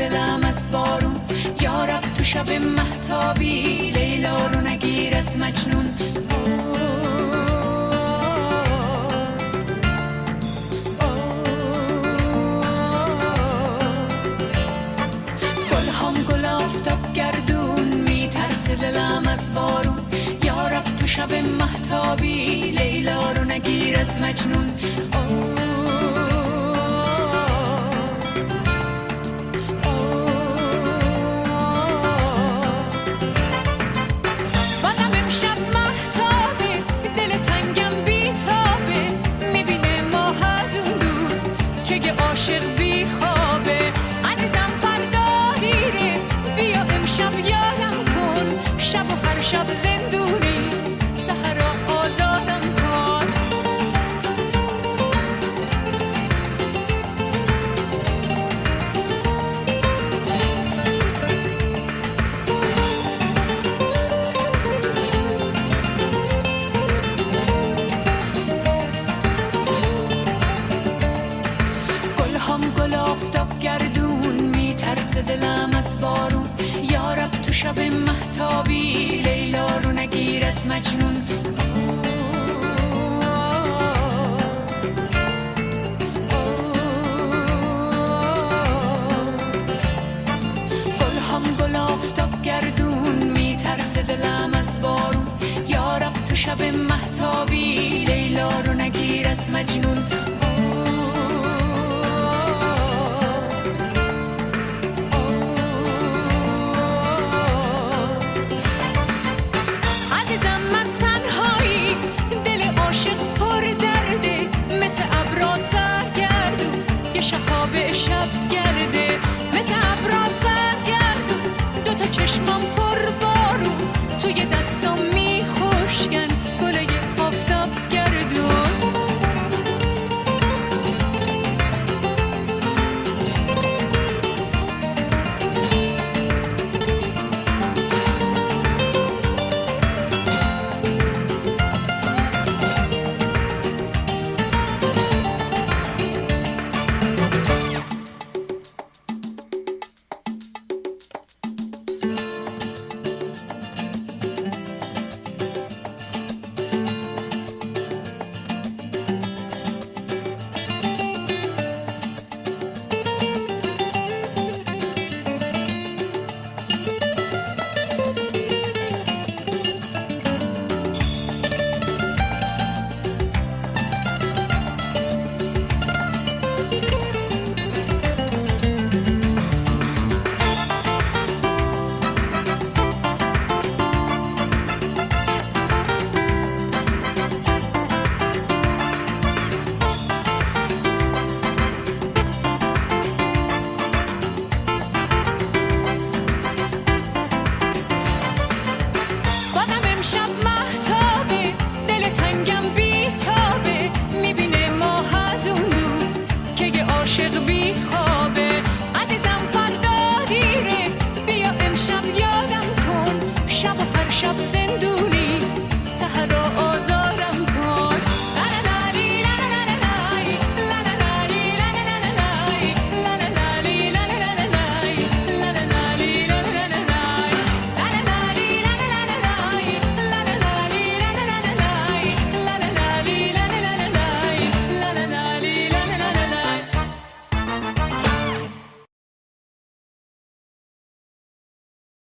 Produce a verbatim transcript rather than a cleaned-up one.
دلم از بارون، یا رب تو شب مهتابی لیلا رو نگیر از مجنون. گلهام گل آفتاب گردون میترسه دلم از بارون، یا رب تو شب مهتابی لیلا رو نگیر از مجنون. دلم از بارون، یا رب تو شب مهتابی لیلا رو نگیر از مجنون. گلهام گل آفتاب گردون میترسه دلم از بارون، یا رب تو شب مهتابی لیلا رو نگیر از مجنون.